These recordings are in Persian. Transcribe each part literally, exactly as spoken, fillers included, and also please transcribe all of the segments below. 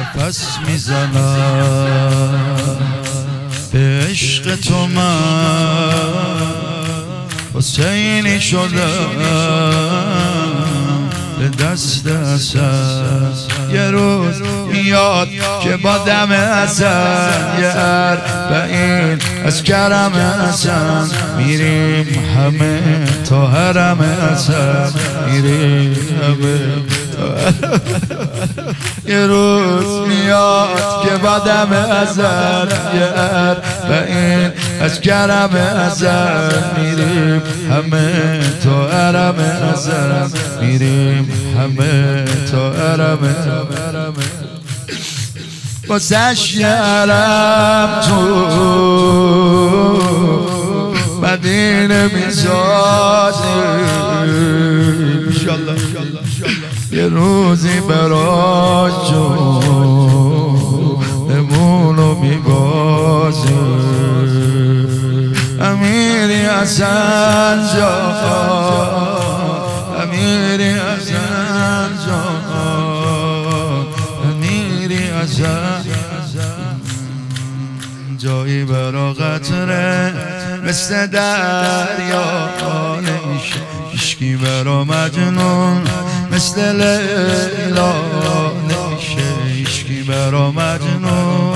نفس میزنم به عشق تو من حسینی شدم به دست حسن. یه روز میاد که با دم حسن یه اربعین از کرم حسن میریم همه تا حرم حسن میریم همه تا حرم. یه روز میاد که با دم حسن یه اربعین از کرم حسن میریم همه تا حرم حسن میریم همه تا حرم. واسش یارم تو مدینه میسازی انشالله یه روزی برای جونمونو میبازی امیری حسن جان امیری حسن جان امیری حسن جایی برا قطره مثل دریا نمیشه عشقی برا مجنون مثل لیلا نمیشه عشقی برا مجنون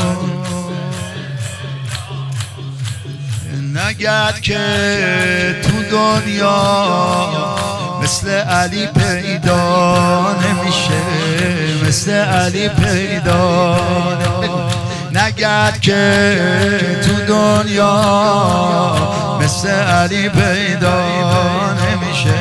نگرد که تو دنیا مثل علی پیدا نمیشه مثل علی پیدا نگرد که تو دنیا مثل علی پیدا نمیشه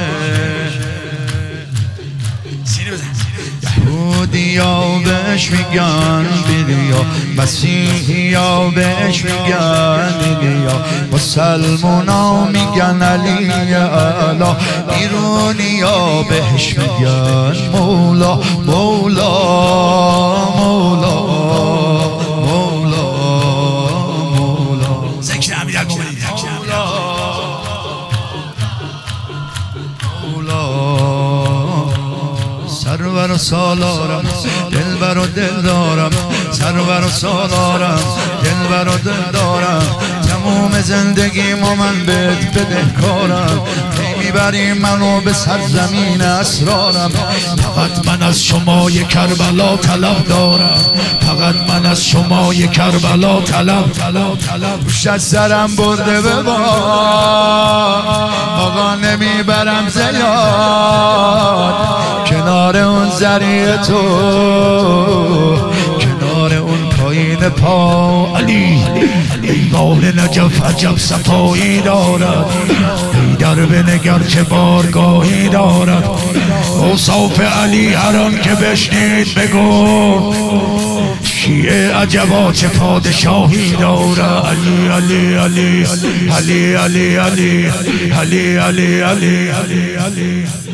یهودیا بهش میگن بیلیا مسیحیا بهش میگن بیلیا مسلمونا میگن علی اعلی ایرانیا بهش میگن مولا مولا مولا مولا مولا ذکر امیرک سرور و سالارم دلبر و دل دارم سرور و سالارم دلبر و دل دارم تموم زندگیمو من بهت بدهکارم میبری منو به سرزمین اسرارم فقط من از شما یک کربلا طلب دارم فقط من از شما یک کربلا طلب طلب طلب گوش از سرم برده به باد آقا نمیبرم زیاد کنار اون زریع تو کنار اون پایین پا علی ایوان نجف عجب صفایی دارد ای در بنگر که بارگاهی دارد اوصاف علی هر آن که بشنید بگو شیعه عجبا چه پادشاهی دارد علی علی علی علی علی علی علی علی علی علی علی